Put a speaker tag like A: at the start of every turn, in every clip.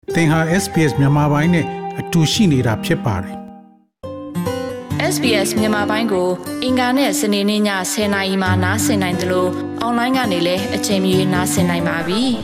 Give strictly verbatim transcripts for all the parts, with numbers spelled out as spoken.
A: သင်ဟာ เอส บี เอส မြန်မာပိုင်းနဲ့အတူရှိနေတာဖြစ်ပါတယ်
B: ။ เอส บี เอส မြန်မာပိုင်းကိုအင်ကာနဲ့စနေနေ့ညဆယ်နာရီမှနားဆင်နိုင်တယ်လို့အွန်လိုင်းကနေလည်းအချိန်မီနားဆင်နိုင်ပါပြီ။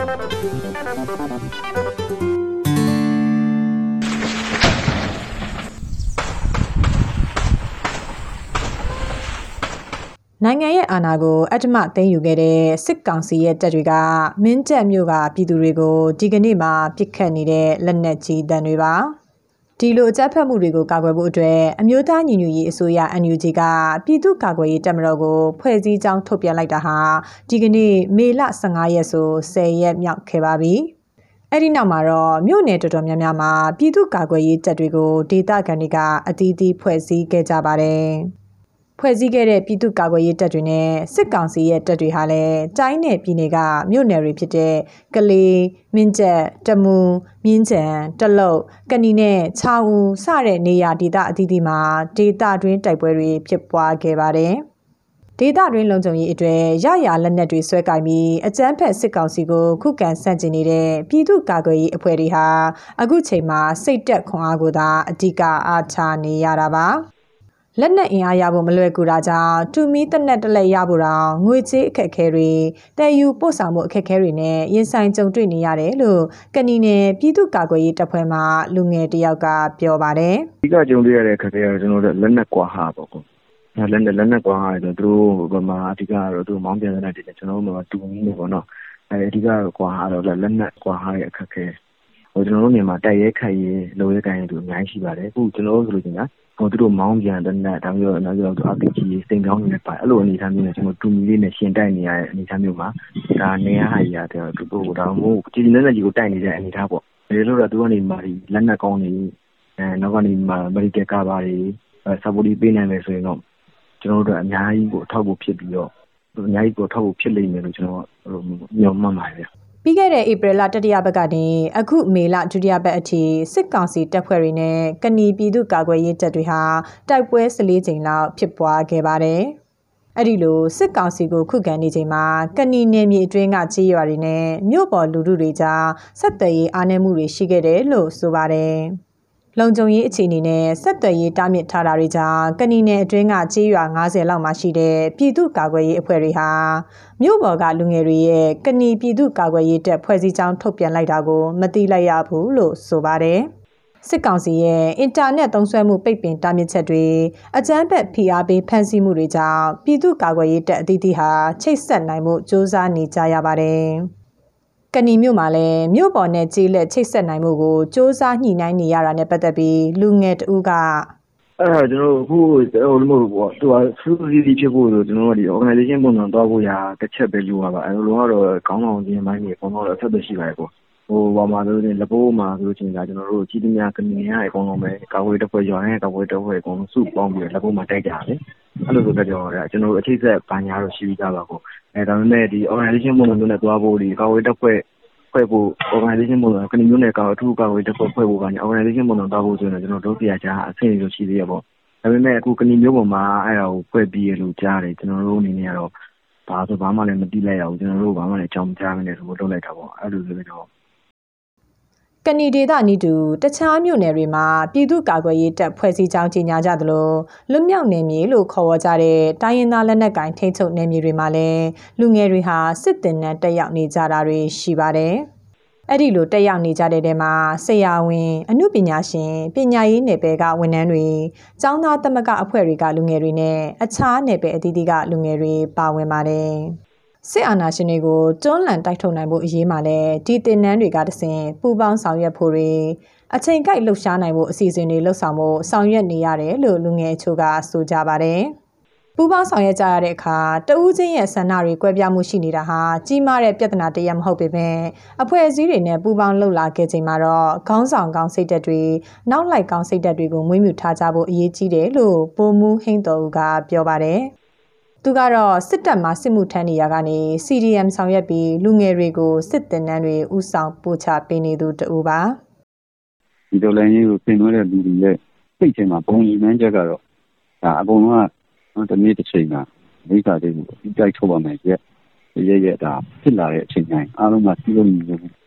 C: နိုင်ငံရဲ့အာဏာကိုအတ္တမသိမ်းယူခဲ့တဲ့စစ်ကောင်စီရဲ့တပ်တွေကမင်းတပ်မြို့ကပြည်သူတွေကိုဒီကနေ့မှပစ်ခတ်နေတဲ့လက်နက်ကြီးတန်းတွေပါဒီလိုအကြမ်းဖက်မှုတွေကိုကာကွယ်ဖို့အတွက်အမျိုးသားညီညွတ်ရေးအစိုးရ အန် ယူ ဂျီ ကပြည်သူ့ကာကွယ်ရေးတပ်မတော်ကိုဖွဲ့စည်းကြောင်းထုတ်ပြန်လိုက်တာဟာဒီကနေ့မေလဆယ့်ငါရက်ဆိုဆယ်ရက်မြောက်ခဲ့ပါပြီအဲ့ဒီနောက်မှာတော့မြို့နယ်တော်တော်များများမှာပြည်သူ့ကာကွယ်ရေးတပ်တွေကိုဒေသခံတွေကအသီးသီးဖွဲ့စည်းခဲ့ကြပါတယ်ဖွဲ့စည်းခဲ့တဲ့ပြည်သူ့ကာကွယ်ရေးတပ်တွေနဲ့စစ်ကောင်စီရဲ့တပ်တွေဟာလည်းတိုင်းနယ်ပြည်နယ်ကမြို့နယ်တွေဖြစ်တဲ့ကလေး၊မင်းတပ်၊တမူး၊မြင်းချံ၊တလုတ်၊ကနီနဲ့ချောင်းဦးစတဲ့နေရာဒေသအသီးသီးမှာဒေသတွင်းတိုက်ပွဲတွေဖြစ်ပွားခဲ့ပါတယ်။ဒေသတွင်းလုံခြုံရေးအတွက်ရရလက်နက်တွေဆွဲကင်ပြီးအကြမ်းဖက်စစ်ကောင်စီကိုခုခံဆန့်ကျင်နေတဲ့ပြည်သူ့ကာကွယ်ရေးအဖွဲ့တွေဟာအခုချိန်မှာစိတ်တက်ခွန်အားကိုသာအဓိကအားထားနေရတာပါ။လက်နက်အင်အားရဖို့မလွယ်ကူတာကြောင့်တူမီတနက်တလက်ရဖို့တောင်ငွေကြေးအခက်အခဲတွေတည်ယူပို့ဆောင်မှုအခက်အခဲတွေနဲ့ရင်ဆိုင်ကြုံတွေ့နေရတယ်လို့ကနီနယ်ပြည်သူ့ကာကွယ်ရေးတပ်ဖွဲ့မှလူငယ်တယောက်ကပြောပါတယ်
D: ။ဒီကကြုံတွေ့ရတဲ့အခက်အခဲကတော့ကျွန်တော်တို့လက်နက်ကွာဟာပေါ့ကွ။လက်နက်လက်နက်ကွာဟာဆိုသူတို့ဘက်မှာအဓိကတော့သူတို့မောင်းပြန်တဲ့တဲ့ကျွန်တော်တို့မှာတူမီနေပေါ့နော်။အဲအဓိကတော့ကွာဟာတော့လက်နက်ကွာဟာရဲ့အခက်အခဲဟိုကျွန်တော်တို့နေမှာတိုက်ရဲခိုက်ရဲလိုရဲကိုင်းတွေအများကြီးရှိပါတယ်။အခုကျွန်တော်တို့ဆိုလို့ချင်းကဟိုသူတို့မောင်းပြန်တဲ့နဲ့ဒါမျိုးနောက်ကျတော့ အာ ပီ ဂျီ စိန်ကောင်းနေပါအဲ့လိုအနေအထားမျိုးနဲ့ကျွန်တော်တူမီလေးနဲ့ရှင်တိုက်နေရတဲ့အနေအထားမျိုးမှာဒါနေရာဟာကြီးရတယ်သူတို့ဒါမျိုးဒီလက်နက်ကြီးကိုတိုက်နေတဲ့အနေအထားပေါ့ဒါလို့တော့သူကနေမာဒီလက်နက်ကောင်းနေအဲနောက်ကနေမာအမေရိကန်ကာဘာတွေဆပ်ပိုဒီပေးနိုင်မယ်ဆိုရင်တော့ကျွန်တော်တို့အများကြီးကိုအထောက်အကူဖြစ်ပြီးတော့အများကြီးကိုအထောက်အကူဖြစ်လိမ့်မယ်လို့ကျွန်တော်ညွှန်မှန်းပါတယ်
C: ပြီးခဲ့တဲ့ဧပြီလတတိယပတ်ကနေအခုမေလဒုတိယပတ်အထိစစ်ကောင်စီတပ်ဖွဲ့တွေနဲ့ကနီပြည်သူ့ကာကွယ်ရေးတပ်တွေဟာတိုက်ပွဲ၁၄ကြိမ်လောက်ဖြစ်ပွားခဲ့ပါတယ်။အဲ့ဒီလိုစစ်ကောင်စီကိုခုခံနေချိန်မှာကနီနယ်မြေအတွင်းကကြေးရွာတွေနဲ့မြို့ပေါ်လူထုတွေကြားဆက်သွယ်ရေးအားနည်းမှုတွေရှိခဲ့တယ်လို့ဆိုပါတယ်။လုံခြုံရေးအခြေအနေနဲ့ဆက်သွယ်ရေးတားမြစ်ထားတာတွေကြောင့်ကနီနယ်အတွင်းကကြေးရွာ၅၀လောက်မှာရှိတဲ့ပြည်သူ့ကာကွယ်ရေးအဖွဲ့တွေဟာမြို့ပေါ်ကလူငယ်တွေရဲ့ကနီပြည်သူ့ကာကွယ်ရေးတပ်ဖွဲ့စည်းကြောင်းထုတ်ပြန်လိုက်တာကိုမသိလိုက်ရဘူးလို့ဆိုပါတယ်။စစ်ကောင်စီရဲ့အင်တာနက်သုံးစွဲမှုပိတ်ပင်တားမြစ်ချက်တွေအကြမ်းဖက်ဖိအားပေးဖန်ဆီးမှုတွေကြောင့်ပြည်သူ့ကာကွယ်ရေးတပ်အသီးသီးဟာချိတ်ဆက်နိုင်မှုစ조사နေကြရပါတယ်။ကနီမြို့မှာလည်းမြို့ပေါ်နဲ့ကြေးလက်ချိတ်ဆက်နိုင်မှုကိုစ조사ညှိနှိုင်းနေရတာနဲ့ပတ်သက်ပြီးလူငယ်တဦးက
D: အဲ့ဒါကျွန်တော်အခုဟိုလိုမျိုးပေါ့သူကစူးစီးစီးဖြစ်ဖို့ဆိုကျွန်တော်တို့ဒီ organization ပုံစံသွားဖို့ရာတစ်ချက်ပဲလိုရပါအဲ့လိုကတော့ခေါင်းဆောင်ချင်းပိုင်းကြီးပုံတော့ဆက်သွယ်ရှိပါတယ်ပေါ့ဟိုဘာမှဆိုရင်လက်ပိုးမှာဆိုချင်တာကျွန်တော်တို့ကြီးတများကနီရအကုန်လုံးပဲကာဝေးတစ်ဖွဲ့ရွာနဲ့ကာဝေးတစ်ဖွဲ့အကုန်လုံးစုပေါင်းပြီးလက်ပိုးမှာတိုက်ကြတယ်အဲ့လိုဆိုတော့ကျွန်တော်တို့အချိတ်ဆက်ဘာညာတော့ရှိပြီးသားပါကိုအဲဒါပေမဲ့ဒီ organization ပုံစံမျိုးနဲ့သွားဖို့ဒီကာဝေးတစ်ဖွဲ့ဖွဲ့ဖို့ organization ပုံစံကနီမျိုးနဲ့ကာအထူးကာဝေးတစ်ဖွဲ့ဖွဲ့ဖို့က organization ပုံစံသွားဖို့ဆိုရင်ကျွန်တော်တို့တရားချာအဆင့်လိုရှိသေးရပေါ့ဒါပေမဲ့အခုကနီမျိုးပေါ်မှာအဲ့ဒါကိုဖွဲ့ပြီးရလို့ကြားတယ်ကျွန်တော်တို့အနေနဲ့ကတော့ဘာဆိုဘာမှလည်းမသိလိုက်ရဘူးကျွန်တော်တို့ဘာမှလည်းအကြောင်းကြားမနေဆိုလို့လုပ်လိုက်တာပေါ့အဲ့လိုဆိုတော့
C: ကနီဒေသနီးတူတခြားမြို့နယ်တွေမှာပြည်သူ့ကာကွယ်ရေးတပ်ဖွဲ့စည်းကြောင်းကြီးညာကြသလိုလွတ်မြောက်နယ်မြေလို့ခေါ်ဝေါ်ကြတဲ့တိုင်းရင်းသားလက်နက်ကိုင်ထိန်းချုပ်နယ်မြေတွေမှာလည်းလူငယ်တွေဟာစစ်တင်နှံတက်ရောက်နေကြတာတွေရှိပါတယ်။အဲ့ဒီလိုတက်ရောက်နေကြတဲ့တဲမှာဆရာဝန်အမှုပညာရှင်ပညာရေးနယ်ပယ်ကဝန်ထမ်းတွေကျောင်းသားသမဂ္ဂအဖွဲ့တွေကလူငယ်တွေနဲ့အခြားနယ်ပယ်အသီးသီးကလူငယ်တွေပါဝင်ပါတယ်။စစ်အာဏာရှင်တွေကိုတွန်းလှန်တိုက်ထုတ်နိုင်ဖို့အရေးမှာလဲဒီတင်နန်းတွေကတဆင်ပူပေါင်းဆောင်ရွက်ဖို့တွေအချိန်ကိုက်လှုပ်ရှားနိုင်ဖို့အစီအစဉ်တွေလှုပ်ဆောင်ဖို့ဆောင်ရွက်နေရတယ်လို့လူငယ်အချို့ကဆိုကြပါတယ်။ပူပေါင်းဆောင်ရွက်ကြရတဲ့အခါတဦးချင်းရဲ့ဆန္ဒတွေကွဲပြားမှုရှိနေတာဟာကြီးမားတဲ့ပြဿနာတစ်ရပ်မဟုတ်ပေမဲ့အဖွဲ့အစည်းတွေနဲ့ပူးပေါင်းလှုပ်လာခဲ့ချိန်မှာတော့ခေါင်းဆောင်ကောင်းစိတ်ဓာတ်တွေနောက်လိုက်ကောင်းစိတ်ဓာတ်တွေကိုမွေးမြူထားကြဖို့အရေးကြီးတယ်လို့ဗိုလ်မှူးဟိန်းတော်ဦးကပြောပါတယ်။သူကတော့စစ်တပ်မှာစစ်မှုထမ်းနေရကနေ စီ ဒီ အမ် ဆောင်ရွက်ပြီးလူငယ်တွေကိုစစ်တင်နန်းတွေဥဆောင်ပို့ချပေးနေသူတူပါ
E: ဒီဒေါ်လာကြီးကိုပြင်သွင်းတဲ့လူတွေရဲ့စိတ်ထဲမှာပုံရိပ်မှန်းချက်ကတော့ဒါအကုန်လုံးကတနေ့တစ်ချိန်မှာမိစ္ဆာတွေကိုဒီတိုက်ထုတ်ပါမယ်ရဲ့ရဲ့ရဲ့ဒါဖြစ်လာတဲ့အချိန်တိုင်းအားလုံးကစီးလုံးနေလို့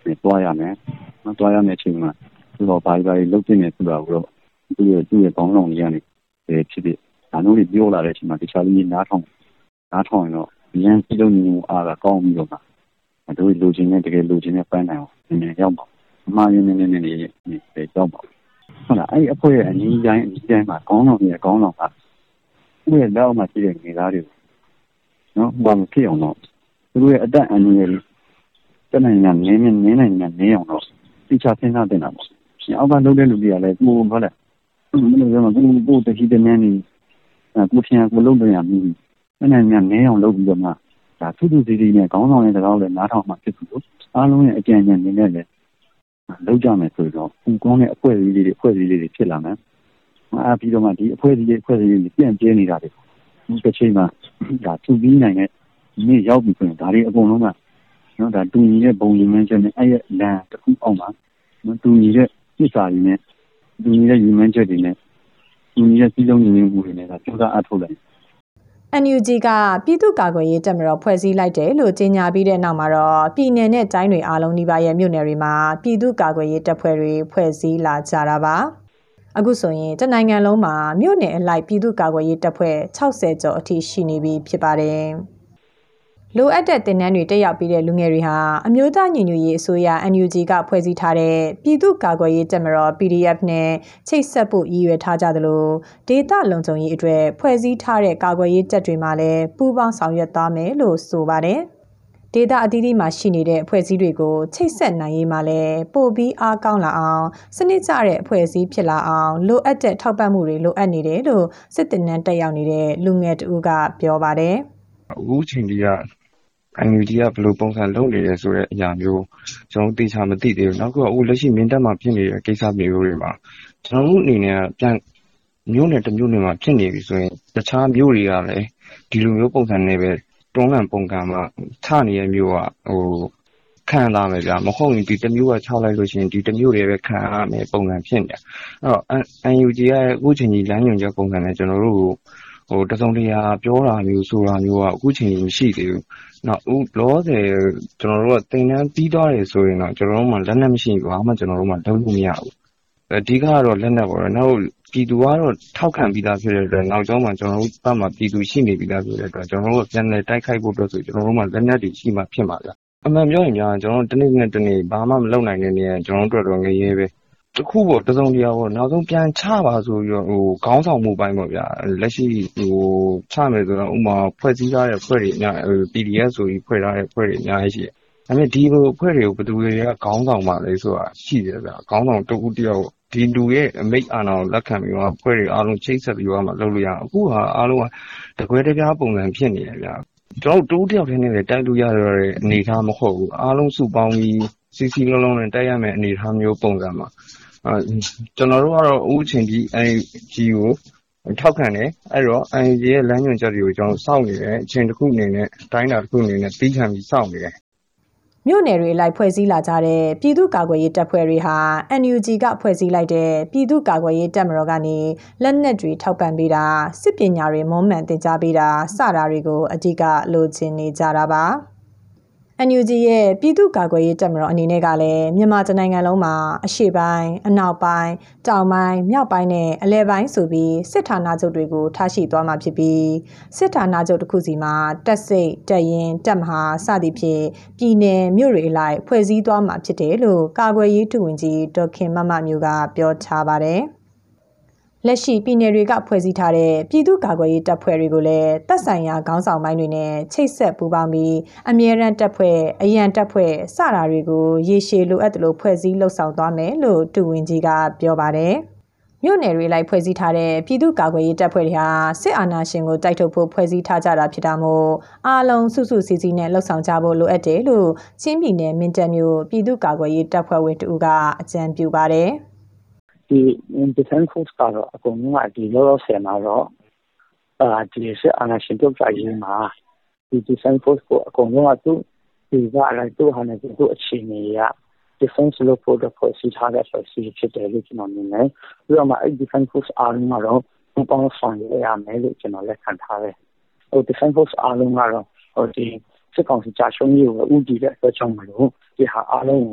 E: သွားရမယ်နော်သွားရမယ်အချိန်မှာသူတော့ဘာဘာလုပ်တင်နေဆိုတာကိုတော့သူ့ရဲ့သူ့ရဲ့ကောင်းဆောင်တွေကနေဖြစ်ဖြစ်ဒါမျိုးတွေပြောလာတဲ့အချိန်မှာတခြားလူတွေနားထောင်နားထောင်ရင်တော့ရန်စီလုံးနေမှုအားကကောင်းပြီးတော့မှတို့လူချင်းနဲ့တကယ်လူချင်းနဲ့ပန်းနိုင်အောင်နည်းနည်းရောက်ပါအမှားရင်းနေနေနေနေရောက်ပါဟုတ်လားအဲ့ဒီအဖွဲ့ရဲ့အနည်းတိုင်းအနည်းတိုင်းမှာကောင်းဆောင်တွေကောင်းဆောင်ကသူ့ရဲ့လက်အောက်မှာရှိတဲ့နေသားတွေနော်ဘာမဖြစ်အောင်တော့သူတို့ရဲ့အတက်အနည်းရဲ့တနိုင်ညာနင်းနင်းနင်းနိုင်ညာနင်းအောင်တော့သိချစဉ်းစားတင်တာပေါ့အောက်ကလုပ်တဲ့လူတွေကလည်းကိုယ်ဟုတ်လားမလို့ရမှာကိုကိုတတိတနည်းနေကိုထင်ကိုလုံးပြန်ရမှုတနိုင်ညာနင်းအောင်လုပ်ပြီးတော့မှဒါသူ့သူစီစီနဲ့ခေါင်းဆောင်ရဲ့တကားလည်းနားထောင်မှဖြစ်သူလို့အားလုံးရဲ့အကြံဉာဏ်တွေနဲ့လည်းလုပ်ကြမယ်ဆိုတော့ကိုကောင်းတဲ့အဖွဲ့အစည်းလေးတွေအဖွဲ့အစည်းလေးတွေဖြစ်လာမယ်အားပြီးတော့မှဒီအဖွဲ့အစည်းတွေအဖွဲ့အစည်းတွေပြန်ကျဲနေတာတွေဒီတစ်ချိန်မှာဒါသူပြီးနိုင်တဲ့နေ့ရောက်ပြီဆိုရင်ဒါတွေအကုန်လုံးကနော်ဒါတူညီတဲ့ဘုံလူမန်းချက်နဲ့အဲ့ရဲ့လမ်းတစ်ခုအောက်မှာနော်တူညီတဲ့ပြစ်စာတွေနဲ့တူညီတဲ့ယူမန်းချက်တွေနဲ့တူညီတဲ့စီးလုံးညီမှုတွေနဲ့ဒါကြိုးစားအားထုတ်လိုက်
C: အန် ယူ ဂျီ ကပြည်သူ့ကာကွယ်ရေးတပ်မတော်ဖွဲ့စည်းလိုက်တယ်လို့ကြေညာပြီးတဲ့နောက်မှာတော့ပြည်내နဲ့တိုင်းတွေအားလုံးနှိပါရဲ့မြို့နယ်တွေမှာပြည်သူ့ကာကွယ်ရေးတပ်ဖွဲ့တွေဖွဲ့စည်းလာကြတာပါအခုဆိုရင်တနိုင်ငံလုံးမှာမြို့နယ်အလိုက်ပြည်သူ့ကာကွယ်ရေးတပ်ဖွဲ့၆၀ကျော်အထိရှိနေပြီဖြစ်ပါတယ်လိုအပ်တဲ့တင်နန်းတွေတက်ရောက်ပြီးတဲ့လူငယ်တွေဟာအမျိုးသားညီညွတ်ရေးအစိုးရ အန် ယူ ဂျီ ကဖွဲ့စည်းထားတဲ့ပြည်သူ့ကာကွယ်ရေးတပ်မတော် ပီ ဒီ အက်ဖ် နဲ့ချိတ်ဆက်ဖို့ရည်ရွယ်ထားကြသလိုဒေသလုံခြုံရေးအတွက်ဖွဲ့စည်းထားတဲ့ကာကွယ်ရေးတပ်တွေမှာလည်းပူးပေါင်းဆောင်ရွက်သွားမယ်လို့ဆိုပါတယ်။ဒေသအသီးသီးမှာရှိနေတဲ့အဖွဲ့အစည်းတွေကိုချိတ်ဆက်နိုင်ရေးမှာလည်းပို့ပြီးအားကောင်းလာအောင်စနစ်ကျတဲ့အဖွဲ့အစည်းဖြစ်လာအောင်လိုအပ်တဲ့ထောက်ပံ့မှုတွေလိုအပ်နေတယ်လို့စစ်တင်နန်းတက်ရောက်နေတဲ့လူငယ်တဦးကပြောပါတယ်
F: ။အခုချိန်ကြီးကအန် ယူ ဂျီ ကဘယ်လိုပုံစံလုပ်နေလဲဆိုတဲ့အရာမျိုးကျွန်တော်သိချာမသိသေးဘူးနောက်ကအခုလက်ရှိမင်းတပ်မှာဖြစ်နေတဲ့ကိစ္စမျိုးတွေမှာကျွန်တော်တို့အနေနဲ့ပြန်မျိုးနဲ့တမျိုးနဲ့မှာဖြစ်နေပြီဆိုရင်တခြားမျိုးတွေကလည်းဒီလိုမျိုးပုံစံနဲ့ပဲတွန်းလှန်ပုံကံမှာထနေတဲ့မျိုးကဟိုခံလာမယ်ဗျာမဟုတ်ရင်ဒီတမျိုးကခြောက်လိုက်လို့ရှိရင်ဒီတမျိုးတွေပဲခံရမယ်ပုံစံဖြစ်နေအဲ့တော့ အန် ယူ ဂျီ ရဲ့အခုချိန်ကြီးလမ်းညွှန်ချက်ပုံစံနဲ့ကျွန်တော်တို့ဟိုတစုံတရာပြောတာမျိုးဆိုတာမျိုးကအခုချိန်ကြီးမရှိသေးဘူးနောက်ဦးလောဆယ်ကျွန်တော်တို့ကတင်တန်းပြီးသွားတယ်ဆိုရင်တော့ကျွန်တော်တို့မှလက်နက်မရှိဘူးဘာမှကျွန်တော်တို့မှလုပ်လို့မရဘူးအဓိကကတော့လက်နက်ပေါ့နော်နောက်ပြည်သူကတော့ထောက်ခံပြီးသားဖြစ်တဲ့အတွက်နောက်ကျောင်းမှာကျွန်တော်တို့ဘက်မှာပြည်သူရှိနေပြီးသားဖြစ်တဲ့အတွက်ကျွန်တော်တို့ပြန်လည်တိုက်ခိုက်ဖို့အတွက်ဆိုကျွန်တော်တို့မှလက်နက်တွေရှိမှဖြစ်မှာဗျအမှန်ပြောရင်များကျွန်တော်တို့တစ်နေ့နဲ့တစ်နေ့ဘာမှမလုပ်နိုင်တဲ့နေရာကျွန်တော်တို့တော်တော်ငရဲပဲတခုပေါ့တစုံတရာပေါ့နောက်ဆုံးပြန်ချပါဆိုပြီးတော့ဟိုခေါင်းဆောင်မှုပိုင်းပေါ့ဗျာလက်ရှိဟိုချမယ်ဆိုတော့ဥမာဖွဲ့စည်းထားတဲ့ဖွဲ့တွေအများ ပီ ဒီ အက်ဖ် ဆိုပြီးဖွဲ့ထားတဲ့ဖွဲ့တွေအများကြီးရှိတယ်ဒါပေမဲ့ဒီလိုဖွဲ့တွေကိုဘယ်သူတွေကခေါင်းဆောင်ပါလဲဆိုတာရှိတယ်ဗျာခေါင်းဆောင်တခုတယောက်ဒီလူရဲ့အမိတ်အာဏာကိုလက်ခံပြီးတော့ဖွဲ့တွေအားလုံးချိတ်ဆက်ပြီးတော့မှလုပ်လို့ရအောင်အခုဟာအားလုံးကတကွဲတပြားပုံစံဖြစ်နေတယ်ဗျာကျွန်တော်တို့တယောက်တည်းနဲ့လည်းတိုက်လို့ရတဲ့အနေအထားမဟုတ်ဘူးအားလုံးစုပေါင်းပြီးစီစီလုံးလုံးနဲ့တိုက်ရမယ့်အနေအထားမျိုးပုံစံမှာအဲကျွန်တော်တို့ကတော့အခုအချိန်ကြီး အန် ယူ ဂျီ ကိုထောက်ခံတယ်အဲ့တော့ အန် ယူ ဂျီ ရဲ့လမ်းညွှန်ချက်တွေကိုကျွန်တော်စောင့်နေတယ်အချိန်တစ်ခုအနေနဲ့တိုင်းတာတစ်ခုအနေနဲ့ပြီးခံပြီးစောင့်နေတယ်
C: မြို့နယ်တွေလိုက်ဖွဲ့စည်းလာကြတဲ့ပြည်သူ့ကာကွယ်ရေးတပ်ဖွဲ့တွေဟာ အန် ယူ ဂျီ ကဖွဲ့စည်းလိုက်တဲ့ပြည်သူ့ကာကွယ်ရေးတပ်မတော်ကနေလက်နက်တွေထောက်ပံ့ပေးတာစစ်ပညာတွေမွမ်းမံသင်ကြားပေးတာစတာတွေကိုအဓိကလိုချင်နေကြတာပါအန် ယူ ဂျီ ရဲ့ပြည်သူ့ကာကွယ်ရေးတပ်မတော်အနေနဲ့ကလည်းမြန်မာနိုင်ငံလုံးမှာအရှေ့ပိုင်းအနောက်ပိုင်းတောင်ပိုင်းမြောက်ပိုင်းနဲ့အလယ်ပိုင်းဆိုပြီးစစ်ဌာနချုပ်တွေကိုထားရှိသွားမှာဖြစ်ပြီးစစ်ဌာနချုပ်တစ်ခုစီမှာတပ်စိတ်တပ်ရင်းတပ်မဟာစသည်ဖြင့်ပြည်내မြို့တွေအလိုက်ဖွဲ့စည်းသွားမှာဖြစ်တယ်လို့ကာကွယ်ရေးဒုဝန်ကြီးဒေါက်ခင်မမမျိုးကပြောထားပါတယ်လက်ရှိပြည်နယ်တွေကဖွဲ့စည်းထားတဲ့ပြည်သူ့ကာကွယ်ရေးတပ်ဖွဲ့တွေကိုလည်းတပ်ဆိုင်ရာခေါင်းဆောင်ပိုင်းတွေနဲ့ချိတ်ဆက်ပူးပေါင်းပြီးအမြဲတမ်းတပ်ဖွဲ့အရန်တပ်ဖွဲ့စတာတွေကိုရေရှည်လိုအပ်သလိုဖွဲ့စည်းလှုပ်ဆောင်သွားမယ်လို့ဒုဝန်ကြီးကပြောပါတယ်။မြို့နယ်တွေလိုက်ဖွဲ့စည်းထားတဲ့ပြည်သူ့ကာကွယ်ရေးတပ်ဖွဲ့တွေဟာစစ်အာဏာရှင်ကိုတိုက်ထုတ်ဖို့ဖွဲ့စည်းထားကြတာဖြစ်တာမို့အားလုံးစုစုစည်းစည်းနဲ့လှုပ်ဆောင်ကြဖို့လိုအပ်တယ်လို့ချင်းပြည်နယ်မင်းတပ်မြို့ပြည်သူ့ကာကွယ်ရေးတပ်ဖွဲ့ဝင်တူကအကြံပြုပါတယ်။
G: ဒီ defense force ကတော့အကုန်လုံးကဒီလောလောဆယ်မှာတော့အာဒီစစ်အာဏာရှင်ပြုတ်ကြရေးမှာဒီ defense force ကိုအကုန်လုံးကသူဒီကလည်းသူ့ဟာနဲ့သူ့အခြေအနေရ defense လို့ပို့တော့ဖွဲ့စည်းထားတဲ့ဖွဲ့စည်းဖြစ်တယ်လို့ကျွန်တော်မြင်တယ်။ပြီးတော့မှအဲ့ defense force အားလုံးကတော့ပူးပေါင်းဆောင်ရွက်ရမယ်လို့ကျွန်တော်လက်ခံထားတယ်။ဟို defense force အားလုံးကတော့ဟိုဒီစစ်ကောင်စီကြာရှုံးရေးကိုဥတည်တဲ့အတွက်ကြောင့်မလို့ဒီဟာအားလုံးကို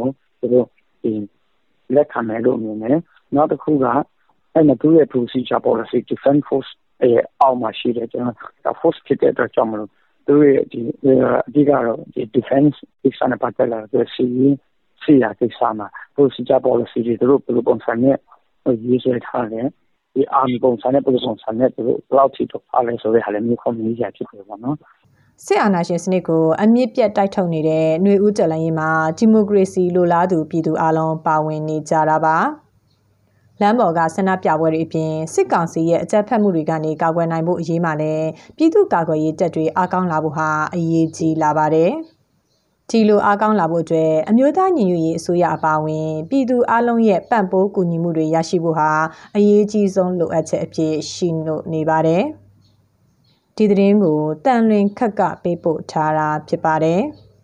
G: သူတို့ဒီလက်ခံမယ်လို့မြင်တယ်နောက်တစ်ခုကအဲ့မှာသူရဲ့ procedure policy defense force ရဲ့အောက်မှာရှိတယ်ကျွန်တော် force ဖြစ်တဲ့အတွက်ကြောင့်မလို့သူရဲ့ဒီအဓိကတော့ဒီ defense ကိစ္စနဲ့ပတ်သက်လာတဲ့စီစီရာကိစ္စမှာ procedure policy တွေသူတို့ဘယ်လိုပုံစံနဲ့ရေးဆွဲထားတယ်ဒီ army ပုံစံနဲ့ပုံစံနဲ့သူတို့ဘယ်လောက်ထိတော့အားလဲဆိုတဲ့ဟာလည်းမျိုးခေါ်မျိုးရဖြစ်တယ်ပေါ့နော်
C: စစ်အာဏာရှင်စနစ်ကိုအမြင့်ပြတ်တိုက်ထုတ်နေတဲ့ຫນွေဦးတော်လှန်ရေးမှာဒီမိုကရေစီလိုလားသူပြည်သူအလုံးပါဝင်နေကြတာပါလမ်းပေါ်ကဆန္ဒပြပွဲတွေအပြင်စစ်ကောင်စီရဲ့အကြမ်းဖက်မှုတွေကနေကာကွယ်နိုင်ဖို့အရေးမှာလည်းပြည်သူ့ကာကွယ်ရေးတပ်တွေအားကောင်းလာဖို့ဟာအရေးကြီးလာပါတယ်ဒီလိုအားကောင်းလာဖို့အတွက်အမျိုးသားညီညွတ်ရေးအစိုးရအပါအဝင်ပြည်သူအလုံးရဲ့ပံ့ပိုးကူညီမှုတွေရရှိဖို့ဟာအရေးကြီးဆုံးလိုအပ်ချက်အဖြစ်ရှိနေပါတယ်ဒီသတင်းကိုတန်လွင်ခက်ကပေးပို့ထားတာဖြစ်ပါတယ်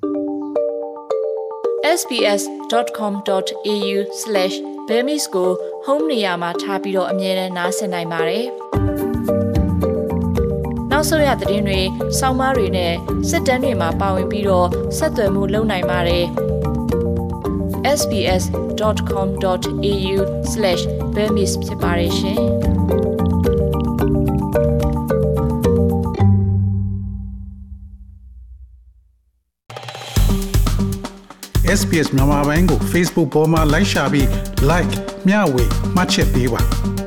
B: เอส บี เอส ดอท คอม ดอท เอ ยู สแลช bemis ကို home နေရာမှာထားပြီးတော့အမြဲတမ်းနားဆင်နိုင်ပါတယ်။နောက်ဆုံးရသတင်းတွေ၊ဆောင်းပါးတွေနဲ့စစ်တမ်းတွေမှာပါဝင်ပြီးတော့ဆက်သွယ်မှုလုပ်နိုင်ပါတယ်။เอส บี เอส ดอท คอม ดอท เอ ยู สแลช bemis ဖြစ်ပါတယ်ရှင်။
A: เอส บี เอส မြန်မာပိုင်းကို Facebook ပေါ်မှာ like ရှာပြီး like မျှဝေမှတ်ချက်ပေးပါ